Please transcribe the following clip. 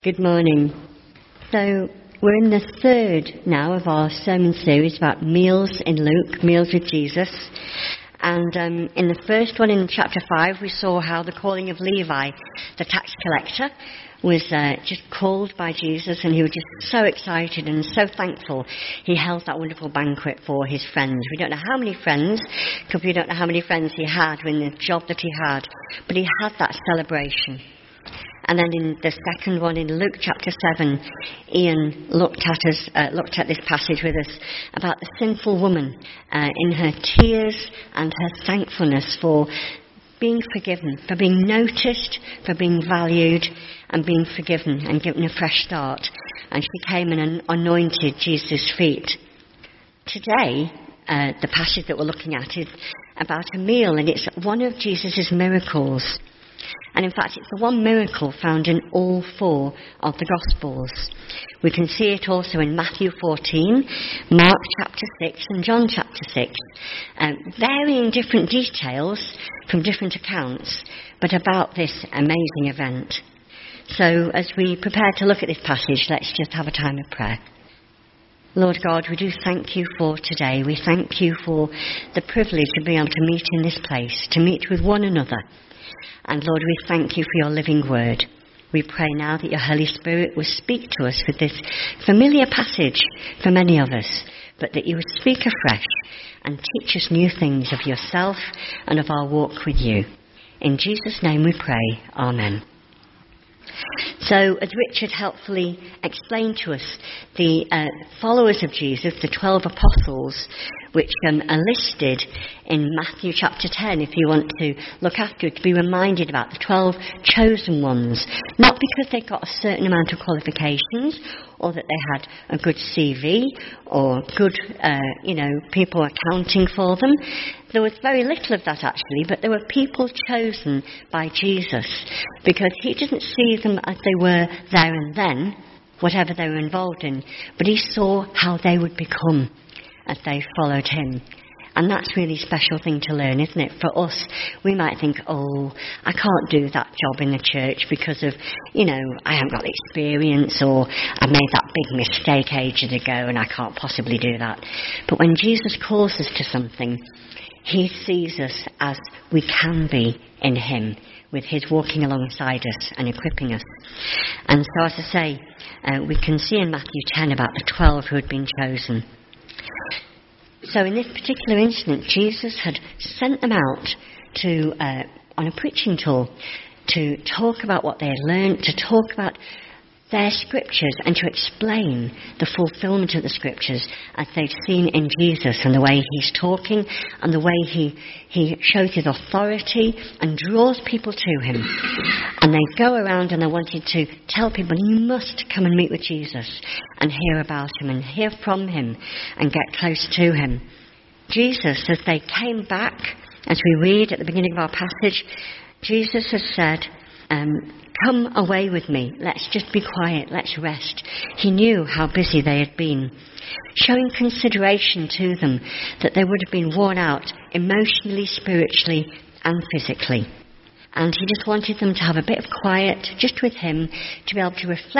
Good morning. So we're in the third now of our sermon series about meals in Luke, meals with Jesus. And in the first one, in chapter 5, we saw how the calling of Levi, the tax collector, was just called by Jesus, and he was just so excited and so thankful he held that wonderful banquet for his friends. We don't know how many friends, because we don't know how many friends he had in the job that he had, but he had that celebration. And then in the second one, in Luke chapter 7, Ian looked at this passage with us about the sinful woman in her tears and her thankfulness for being forgiven, for being noticed, for being valued, and being forgiven and given a fresh start. And she came and anointed Jesus' feet. Today, the passage that we're looking at is about a meal, and it's one of Jesus' miracles. And in fact, it's the one miracle found in all four of the Gospels. We can see it also in Matthew 14, Mark chapter 6 and John chapter 6. Varying different details from different accounts, but about this amazing event. So as we prepare to look at this passage, let's just have a time of prayer. Lord God, we do thank you for today. We thank you for the privilege of being able to meet in this place, to meet with one another. And Lord, we thank you for your living word. We pray now that your Holy Spirit will speak to us with this familiar passage for many of us, but that you would speak afresh and teach us new things of yourself and of our walk with you. In Jesus' name we pray. Amen. So, as Richard helpfully explained to us, the followers of Jesus, the 12 apostles, which are listed in Matthew chapter 10, if you want to look after it, to be reminded about the 12 chosen ones, not because they got a certain amount of qualifications, or that they had a good CV, or good, people accounting for them. There was very little of that actually, but there were people chosen by Jesus, because he didn't see them as they were there and then, whatever they were involved in, but he saw how they would become as they followed him. And that's really a special thing to learn, isn't it? For us, we might think, I can't do that job in the church because of, I haven't got the experience, or I made that big mistake ages ago and I can't possibly do that. But when Jesus calls us to something, he sees us as we can be in him, with his walking alongside us and equipping us. And so, as I say, we can see in Matthew 10 about the 12 who had been chosen. So in this particular incident, Jesus had sent them out to on a preaching tour to talk about what they had learned, to talk about their scriptures, and to explain the fulfillment of the scriptures as they've seen in Jesus, and the way he's talking and the way he shows his authority and draws people to him. And they go around and they wanted to tell people, you must come and meet with Jesus and hear about him and hear from him and get close to him. Jesus, as they came back, as we read at the beginning of our passage, Jesus has said, come away with me, let's just be quiet, let's rest. He knew how busy they had been, showing consideration to them, that they would have been worn out emotionally, spiritually and physically. And he just wanted them to have a bit of quiet just with him, to be able to reflect